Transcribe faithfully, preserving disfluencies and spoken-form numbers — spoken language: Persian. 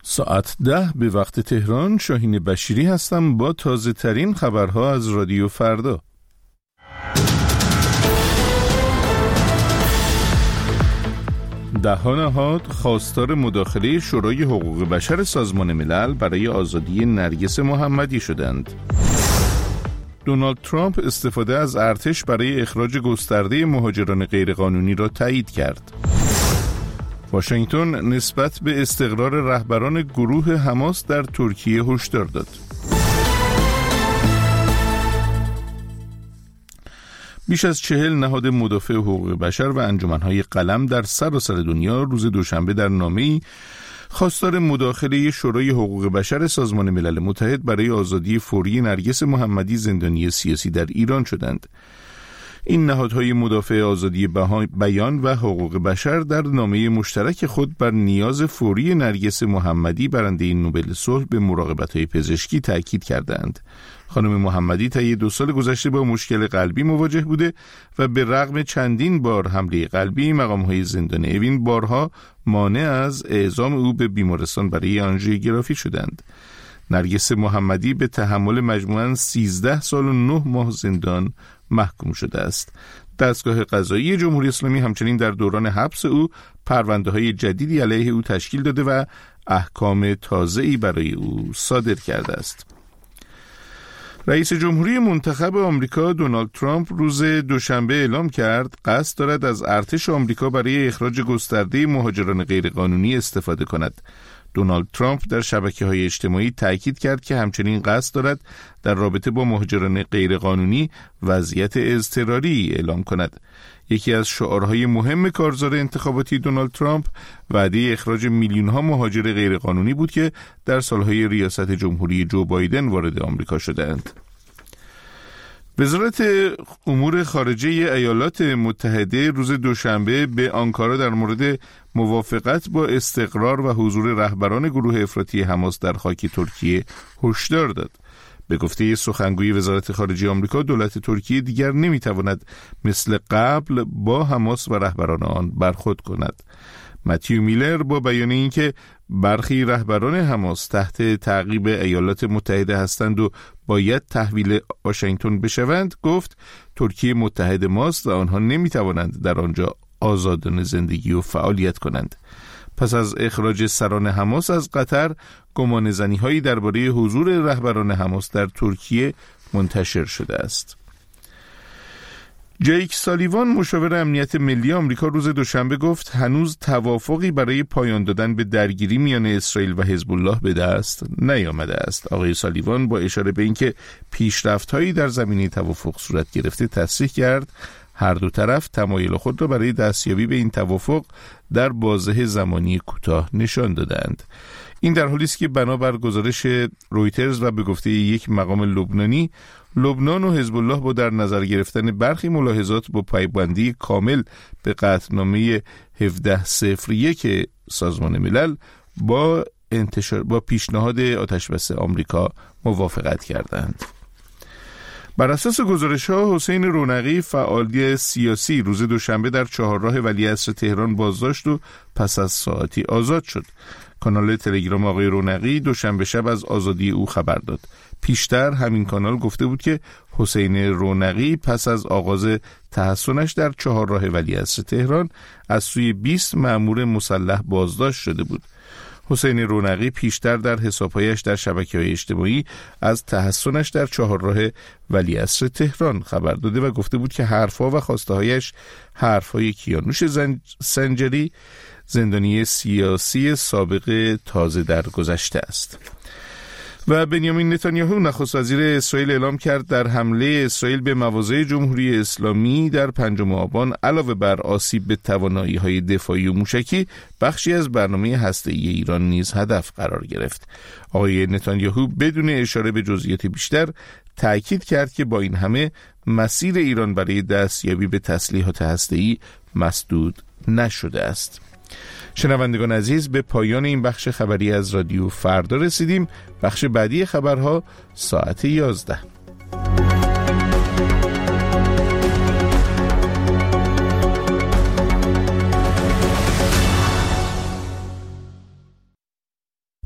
ساعت ده به وقت تهران. شاهین بشیری هستم با تازه ترین خبرها از رادیو فردا. ده‌ها نهاد خواستار مداخله شورای حقوق بشر سازمان ملل برای آزادی نرگس محمدی شدند. دونالد ترامپ استفاده از ارتش برای اخراج گسترده مهاجران غیرقانونی را تایید کرد. واشنگتن نسبت به استقرار رهبران گروه حماس در ترکیه هشدار داد. بیش از چهل نهاد مدافع حقوق بشر و انجمن‌های قلم در سراسر دنیا روز دوشنبه در نامه‌ای خواستار مداخله شورای حقوق بشر سازمان ملل متحد برای آزادی فوری نرگس محمدی زندانی سیاسی در ایران شدند. این نهادهای مدافع آزادی بیان و حقوق بشر در نامه مشترک خود بر نیاز فوری نرگس محمدی برنده نوبل صلح به مراقبت‌های پزشکی تاکید کردند. خانم محمدی طی دو سال گذشته با مشکل قلبی مواجه بوده و به رغم چندین بار حمله قلبی مقام‌های زندان اوین بارها مانع از اعزام او به بیمارستان برای آنژیوگرافی شدند. نرگس محمدی به تحمل مجموعاً سیزده سال و نه ماه زندان محکوم شده است. دستگاه قضایی جمهوری اسلامی همچنین در دوران حبس او پرونده‌های جدیدی علیه او تشکیل داده و احکام تازه‌ای برای او صادر کرده است. رئیس جمهوری منتخب آمریکا دونالد ترامپ روز دوشنبه اعلام کرد قصد دارد از ارتش آمریکا برای اخراج گسترده مهاجران غیرقانونی استفاده کند. دونالد ترامپ در شبکه‌های اجتماعی تاکید کرد که همچنین قصد دارد در رابطه با مهاجران غیرقانونی وضعیت اضطراری اعلام کند. یکی از شعارهای مهم کارزار انتخاباتی دونالد ترامپ وعده اخراج میلیون‌ها مهاجر غیرقانونی بود که در سالهای ریاست جمهوری جو بایدن وارد آمریکا شدند. وزارت امور خارجه ایالات متحده روز دوشنبه به آنکارا در مورد موافقت با استقرار و حضور رهبران گروه افراطی حماس در خاک ترکیه هشدار داد. به گفته سخنگوی وزارت خارجه آمریکا، دولت ترکیه دیگر نمیتواند مثل قبل با حماس و رهبران آن برخورد کند. متیو میلر با بیان اینکه برخی رهبران حماس تحت تعقیب ایالات متحده هستند و باید تحویل واشنگتن بشوند، گفت ترکیه متحد ماست و آنها نمیتوانند در آنجا آزادانه زندگی و فعالیت کنند. پس از اخراج سران حماس از قطر، گمانه‌زنی‌هایی درباره حضور رهبران حماس در ترکیه منتشر شده است. جیک سالیوان مشاور امنیت ملی آمریکا روز دوشنبه گفت هنوز توافقی برای پایان دادن به درگیری میان اسرائیل و حزب الله به دست نیامده است. آقای سالیوان با اشاره به اینکه پیشرفت‌هایی در زمینه توافق صورت گرفته تصریح کرد هر دو طرف تمایل خود را برای دستیابی به این توافق در بازه زمانی کوتاه نشان دادند. این در حالی است که بنابر گزارش رویترز و به گفته یک مقام لبنانی، لبنان و حزب الله با در نظر گرفتن برخی ملاحظات با پایبندی کامل به قطعنامه هفده صفر یک سازمان ملل با انتشار با پیشنهاد آتشبس آمریکا موافقت کردند. بر اساس گزارش‌ها حسین رونقی فعال سیاسی روز دوشنبه در چهارراه ولیعصر تهران بازداشت و پس از ساعتی آزاد شد. کانال تلگرام آقای رونقی دوشنبه شب از آزادی او خبر داد. پیشتر همین کانال گفته بود که حسین رونقی پس از آغاز تحصنش در چهارراه ولیعصر تهران از سوی بیست مأمور مسلح بازداشت شده بود. حسین رونقی پیشتر در حسابهایش در شبکه‌های اجتماعی از تحصنش در چهارراه ولیعصر تهران خبر داده و گفته بود که حرفها و خواسته‌هایش حرفهای کیانوش سنجری، زندانی سیاسی سابق تازه در گذشته است. و بنیامین نتانیاهو نخست وزیر اسرائیل اعلام کرد در حمله اسرائیل به مواضع جمهوری اسلامی در پنجم آبان علاوه بر آسیب به توانایی‌های دفاعی و موشکی، بخشی از برنامه هسته‌ای ایران نیز هدف قرار گرفت. آقای نتانیاهو بدون اشاره به جزئیات بیشتر تأکید کرد که با این همه مسیر ایران برای دستیابی به تسلیحات هسته‌ای مسدود نشده است. شنوندگان عزیز، به پایان این بخش خبری از رادیو فردا رسیدیم. بخش بعدی خبرها ساعت یازده.